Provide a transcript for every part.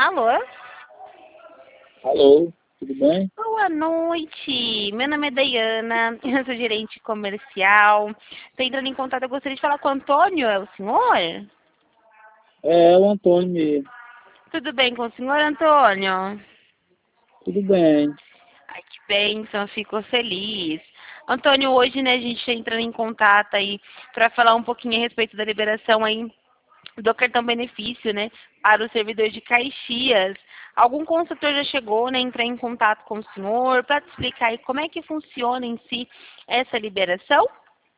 Alô? Alô, tudo bem? Boa noite. Meu nome é Dayana, eu sou gerente comercial. Estou entrando em contato, eu gostaria de falar com o Antônio, é o senhor? É o Antônio mesmo. Tudo bem com o senhor, Antônio? Tudo bem. Ai, que bênção, fico feliz. Antônio, hoje, né, a gente está entrando em contato aí para falar um pouquinho a respeito da liberação aí do cartão benefício, né, para o servidor de Caxias. Algum consultor já chegou, né, entrar em contato com o senhor para te explicar aí como é que funciona em si essa liberação?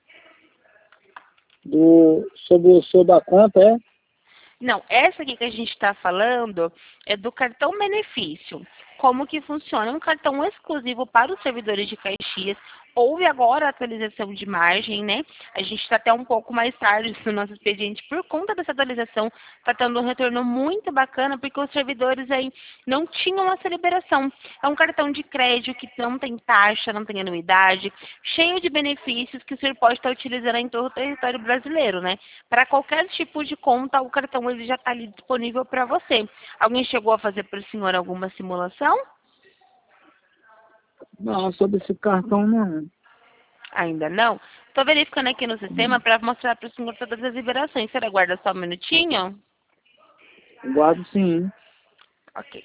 Sobre a conta, é? Não, essa aqui que a gente está falando é do cartão benefício. Como que funciona? É um cartão exclusivo para os servidores de Caxias. Houve agora a atualização de margem, né? A gente está até um pouco mais tarde no nosso expediente por conta dessa atualização. Está tendo um retorno muito bacana, porque os servidores aí não tinham essa liberação. É um cartão de crédito que não tem taxa, não tem anuidade, cheio de benefícios que o senhor pode estar utilizando em todo o território brasileiro, né? Para qualquer tipo de conta, o cartão ele já está ali disponível para você. Alguém chegou a fazer para o senhor alguma simulação? Não, sobre esse cartão não. Ainda não? Estou verificando aqui no sistema para mostrar para o senhor todas as liberações. Você aguarda só um minutinho? Guardo sim. Ok.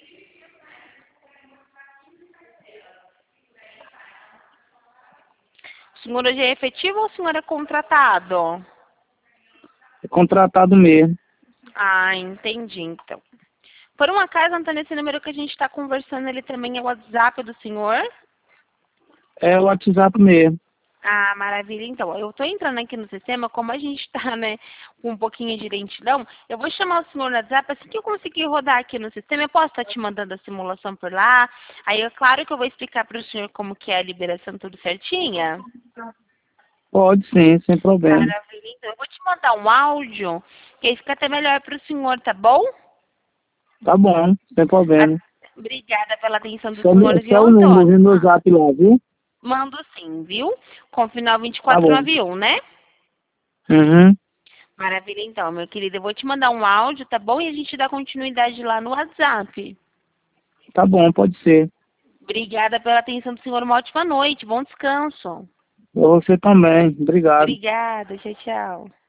O senhor hoje é efetivo ou o senhor é contratado? É contratado mesmo. Ah, entendi então. Por um acaso, Antônio, esse número que a gente está conversando, ele também é o WhatsApp do senhor? É o WhatsApp mesmo. Ah, maravilha. Então, eu estou entrando aqui no sistema, como a gente está, né, com um pouquinho de lentidão, eu vou chamar o senhor no WhatsApp, assim que eu conseguir rodar aqui no sistema, eu posso estar te mandando a simulação por lá. Aí, é claro que eu vou explicar para o senhor como que é a liberação tudo certinha. Pode sim, sem problema. Maravilha. Então, eu vou te mandar um áudio, que aí fica até melhor para o senhor, tá bom? Tá bom, sem Ah, problema. obrigada pela atenção do Só, senhor, viu, só o número Antônio? no zap lá, viu? Mando sim, viu? Com final Tá bom. 2491, né? Uhum. Maravilha, então, meu querido. Eu vou te mandar um áudio, tá bom? E a gente dá continuidade lá no WhatsApp. Tá bom, pode ser. Obrigada pela atenção do senhor. Uma ótima noite. Bom descanso. Você também. Obrigado. Obrigada. Tchau, tchau.